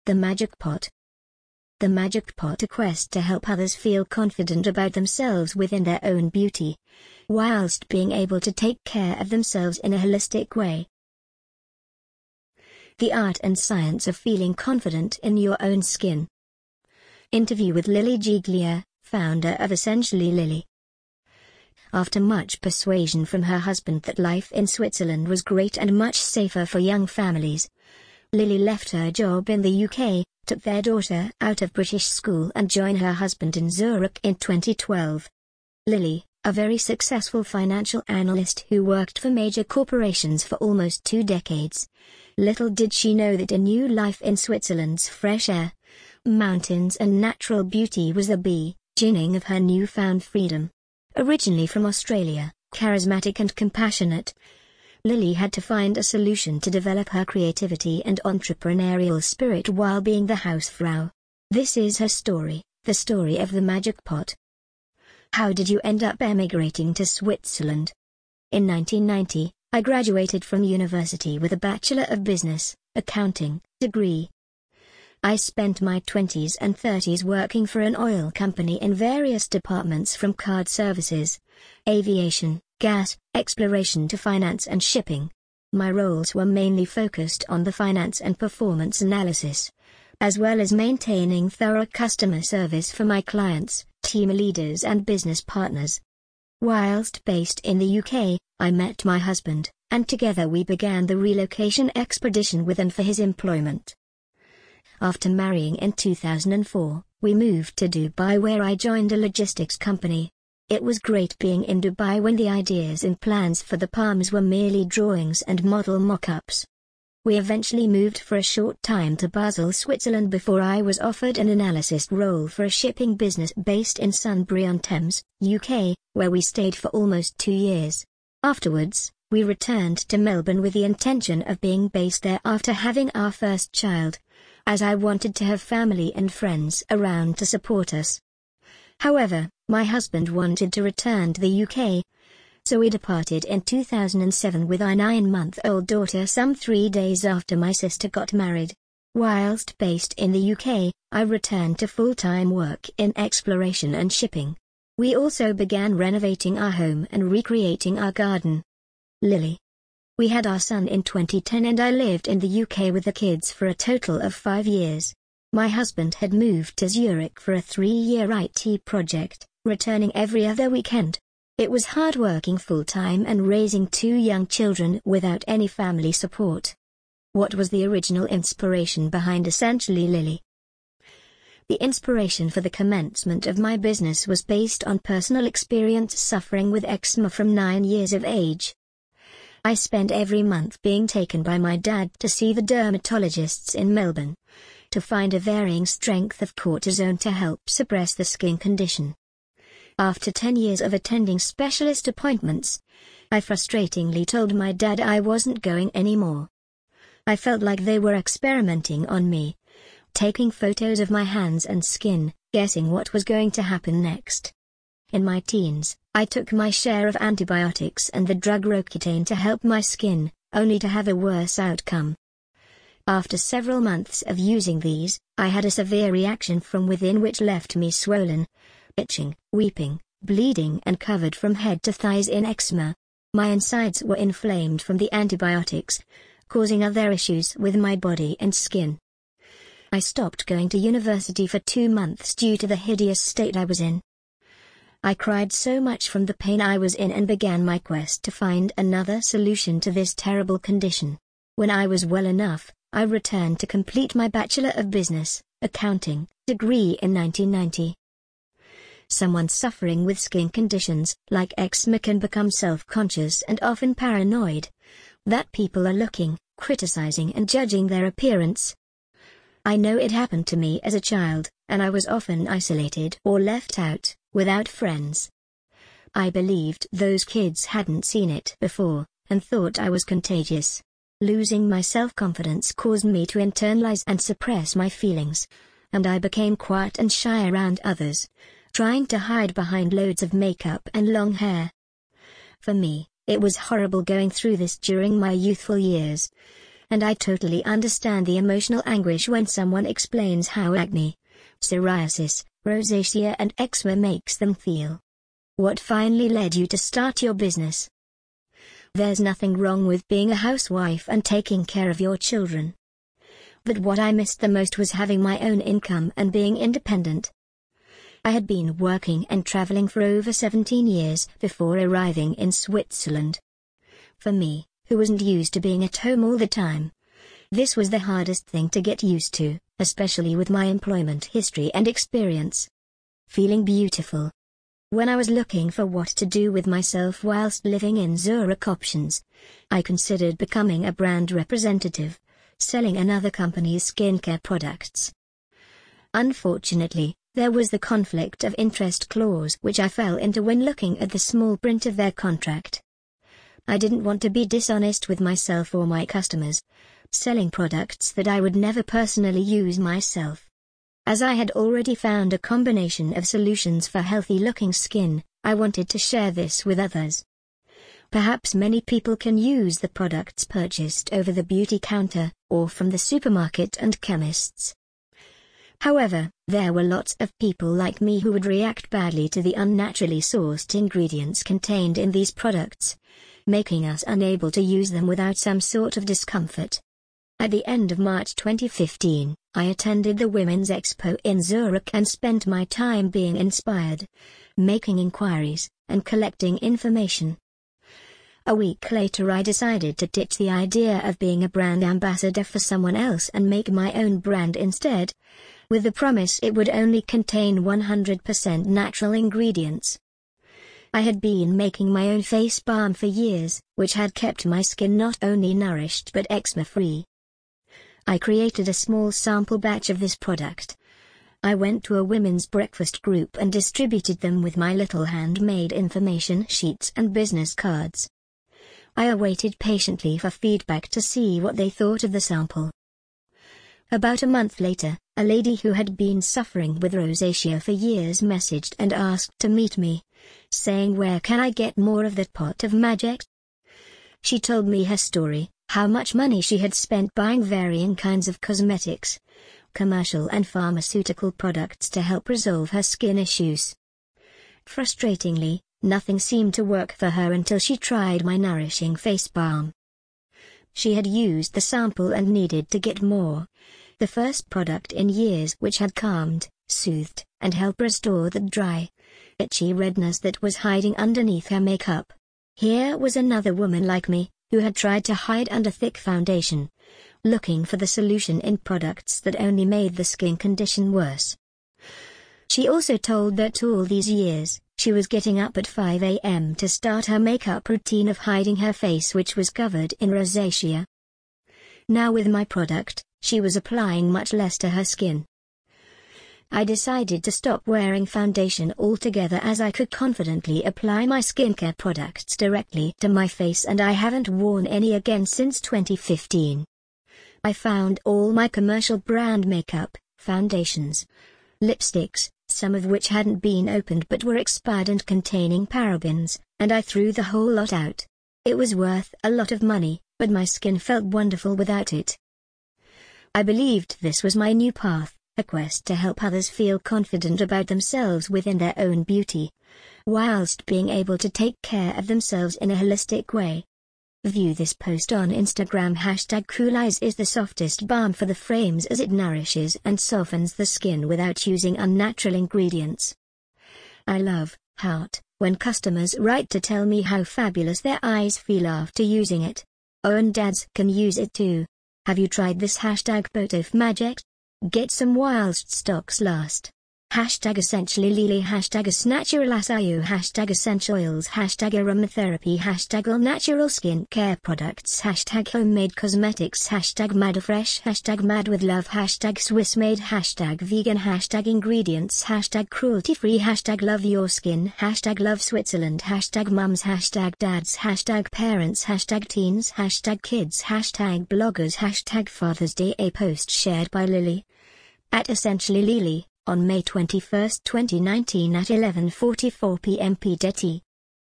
The Magic Pot. The Magic Pot, a quest to help others feel confident about themselves within their own beauty, whilst being able to take care of themselves in a holistic way. The art and science of feeling confident in your own skin. Interview with Lily Giglia, founder of Essentially Lily. After much persuasion from her husband that life in Switzerland was great and much safer for young families, Lily left her job in the UK, took their daughter out of British school and joined her husband in Zurich in 2012. Lily, a very successful financial analyst who worked for major corporations for almost 2 decades, little did she know that a new life in Switzerland's fresh air, mountains and natural beauty was the beginning of her newfound freedom. Originally from Australia, charismatic and compassionate, Lily had to find a solution to develop her creativity and entrepreneurial spirit while being the housefrau. This is her story, the story of the Magic Pot. How did you end up emigrating to Switzerland? In 1990, I graduated from university with a Bachelor of Business, Accounting, degree. I spent my 20s and 30s working for an oil company in various departments from card services, aviation, gas, exploration to finance and shipping. My roles were mainly focused on the finance and performance analysis, as well as maintaining thorough customer service for my clients, team leaders and business partners. Whilst based in the UK, I met my husband, and together we began the relocation expedition with him for his employment. After marrying in 2004, we moved to Dubai where I joined a logistics company. It was great being in Dubai when the ideas and plans for the Palms were merely drawings and model mock-ups. We eventually moved for a short time to Basel, Switzerland before I was offered an analyst role for a shipping business based in Sunbury-on-Thames, UK, where we stayed for almost 2 years. Afterwards, we returned to Melbourne with the intention of being based there after having our first child, as I wanted to have family and friends around to support us. However, my husband wanted to return to the UK, so we departed in 2007 with our 9-month-old daughter some 3 days after my sister got married. Whilst based in the UK, I returned to full-time work in exploration and shipping. We also began renovating our home and recreating our garden. Lily. We had our son in 2010 and I lived in the UK with the kids for a total of 5 years. My husband had moved to Zurich for a 3-year IT project, returning every other weekend. It was hard working full-time and raising 2 young children without any family support. What was the original inspiration behind Essentially Lily? The inspiration for the commencement of my business was based on personal experience suffering with eczema from 9 years of age. I spent every month being taken by my dad to see the dermatologists in Melbourne, to find a varying strength of cortisone to help suppress the skin condition. After 10 years of attending specialist appointments, I frustratingly told my dad I wasn't going anymore. I felt like they were experimenting on me, taking photos of my hands and skin, guessing what was going to happen next. In my teens, I took my share of antibiotics and the drug Roaccutane to help my skin, only to have a worse outcome. After several months of using these, I had a severe reaction from within which left me swollen, itching, weeping, bleeding and covered from head to thighs in eczema. My insides were inflamed from the antibiotics, causing other issues with my body and skin. I stopped going to university for 2 months due to the hideous state I was in. I cried so much from the pain I was in and began my quest to find another solution to this terrible condition. When I was well enough, I returned to complete my Bachelor of Business, Accounting, degree in 1990. Someone suffering with skin conditions like eczema can become self-conscious and often paranoid that people are looking, criticizing and judging their appearance. I know it happened to me as a child, and I was often isolated or left out, without friends. I believed those kids hadn't seen it before, and thought I was contagious. Losing my self-confidence caused me to internalize and suppress my feelings, and I became quiet and shy around others, trying to hide behind loads of makeup and long hair. For me, it was horrible going through this during my youthful years, and I totally understand the emotional anguish when someone explains how acne, psoriasis, rosacea and eczema makes them feel. What finally led you to start your business? There's nothing wrong with being a housewife and taking care of your children. But what I missed the most was having my own income and being independent. I had been working and traveling for over 17 years before arriving in Switzerland. For me, who wasn't used to being at home all the time, this was the hardest thing to get used to, especially with my employment history and experience. Feeling beautiful. When I was looking for what to do with myself whilst living in Zurich options, I considered becoming a brand representative, selling another company's skincare products. Unfortunately, there was the conflict of interest clause which I fell into when looking at the small print of their contract. I didn't want to be dishonest with myself or my customers, selling products that I would never personally use myself. As I had already found a combination of solutions for healthy-looking skin, I wanted to share this with others. Perhaps many people can use the products purchased over the beauty counter, or from the supermarket and chemists. However, there were lots of people like me who would react badly to the unnaturally sourced ingredients contained in these products, making us unable to use them without some sort of discomfort. At the end of March 2015, I attended the Women's Expo in Zurich and spent my time being inspired, making inquiries, and collecting information. A week later I decided to ditch the idea of being a brand ambassador for someone else and make my own brand instead, with the promise it would only contain 100% natural ingredients. I had been making my own face balm for years, which had kept my skin not only nourished but eczema-free. I created a small sample batch of this product. I went to a women's breakfast group and distributed them with my little handmade information sheets and business cards. I awaited patiently for feedback to see what they thought of the sample. About a month later, a lady who had been suffering with rosacea for years messaged and asked to meet me, saying, "Where can I get more of that pot of magic?" She told me her story, how much money she had spent buying varying kinds of cosmetics, commercial and pharmaceutical products to help resolve her skin issues. Frustratingly, nothing seemed to work for her until she tried my nourishing face balm. She had used the sample and needed to get more. The first product in years which had calmed, soothed, and helped restore the dry, itchy redness that was hiding underneath her makeup. Here was another woman like me, who had tried to hide under thick foundation, looking for the solution in products that only made the skin condition worse. She also told that all these years, she was getting up at 5 a.m. to start her makeup routine of hiding her face which was covered in rosacea. Now with my product, she was applying much less to her skin. I decided to stop wearing foundation altogether as I could confidently apply my skincare products directly to my face, and I haven't worn any again since 2015. I found all my commercial brand makeup, foundations, lipsticks, some of which hadn't been opened but were expired and containing parabens, and I threw the whole lot out. It was worth a lot of money, but my skin felt wonderful without it. I believed this was my new path, a quest to help others feel confident about themselves within their own beauty, whilst being able to take care of themselves in a holistic way. View this post on Instagram. #CoolEyes is the softest balm for the frames as it nourishes and softens the skin without using unnatural ingredients. I love, heart, when customers write to tell me how fabulous their eyes feel after using it. Oh, and dads can use it too. Have you tried this #pot of magic? Get some whilst stocks last. #essentially lily, #snaturalasio, #essential oils, #aromatherapy, all natural skin care products, #homemade cosmetics, #madafresh, #madwithlove, #swissmade, #vegan, #ingredients, #cruelty-free, #love your skin, #love Switzerland, #mums, #dads, #parents, #teens, #kids, #bloggers, #Father's Day. A post shared by Lily at Essentially Lily on May 21, 2019 at 11:44 p.m. PDT.